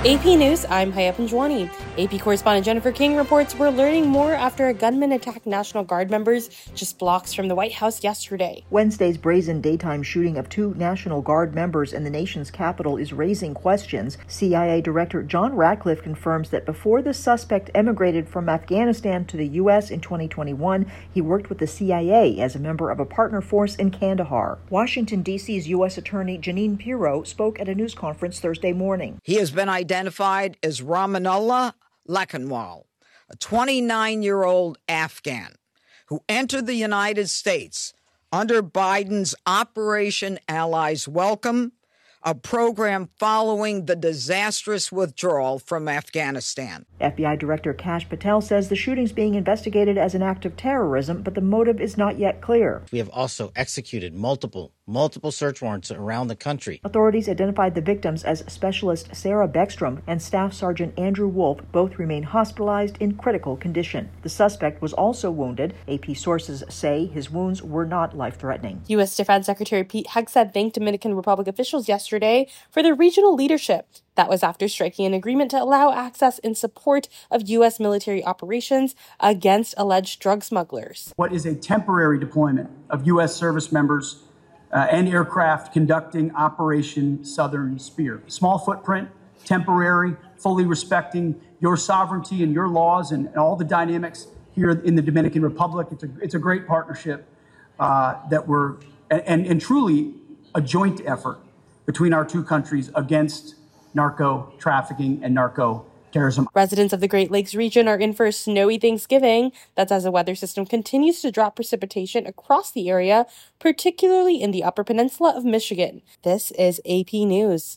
AP News, I'm Haya Panjwani. AP correspondent Jennifer King reports we're learning more after a gunman attacked National Guard members just blocks from the White House yesterday. Wednesday's brazen daytime shooting of 2 National Guard members in the nation's capital is raising questions. CIA Director John Ratcliffe confirms that before the suspect emigrated from Afghanistan to the U.S. in 2021, he worked with the CIA as a member of a partner force in Kandahar. Washington, D.C.'s U.S. Attorney Jeanine Pirro spoke at a news conference Thursday morning. He has been identified as Ramanullah Lakhanwal, a 29-year-old Afghan who entered the United States under Biden's Operation Allies Welcome, a program following the disastrous withdrawal from Afghanistan. FBI Director Kash Patel says the shooting's being investigated as an act of terrorism, but the motive is not yet clear. We have also executed multiple search warrants around the country. Authorities identified the victims as Specialist Sarah Beckstrom and Staff Sergeant Andrew Wolf. Both remain hospitalized in critical condition. The suspect was also wounded. AP sources say his wounds were not life-threatening. U.S. Defense Secretary Pete Hegseth thanked Dominican Republic officials yesterday for their regional leadership. That was after striking an agreement to allow access in support of U.S. military operations against alleged drug smugglers. What is a temporary deployment of U.S. service members and aircraft conducting Operation Southern Spear. Small footprint, temporary, fully respecting your sovereignty and your laws and all the dynamics here in the Dominican Republic. It's a great partnership that we're, and truly a joint effort between our two countries against narco trafficking and narco terrorism. Residents of the Great Lakes region are in for a snowy Thanksgiving. That's as a weather system continues to drop precipitation across the area, particularly in the Upper Peninsula of Michigan. This is AP News.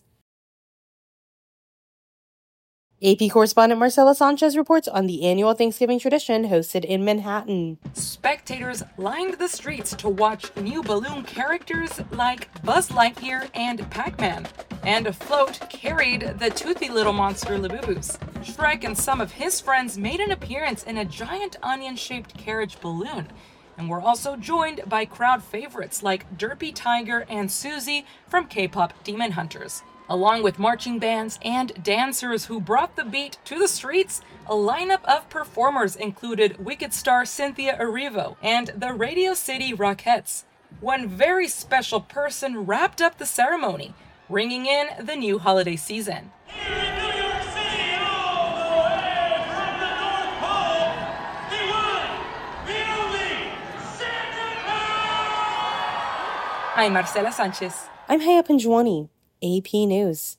AP correspondent Marcela Sanchez reports on the annual Thanksgiving tradition hosted in Manhattan. Spectators lined the streets to watch new balloon characters like Buzz Lightyear and Pac-Man. And a float carried the toothy little monster Labubus. Shrek and some of his friends made an appearance in a giant onion-shaped carriage balloon, and were also joined by crowd favorites like Derpy Tiger and Susie from K-pop Demon Hunters. Along with marching bands and dancers who brought the beat to the streets, a lineup of performers included Wicked star Cynthia Erivo and the Radio City Rockettes. One very special person wrapped up the ceremony, ringing in the new holiday season. Here in New York City, all the way from the North Pole, the one, the only, Santa Claus! I'm Marcela Sanchez. I'm Haya Panjwani. AP News.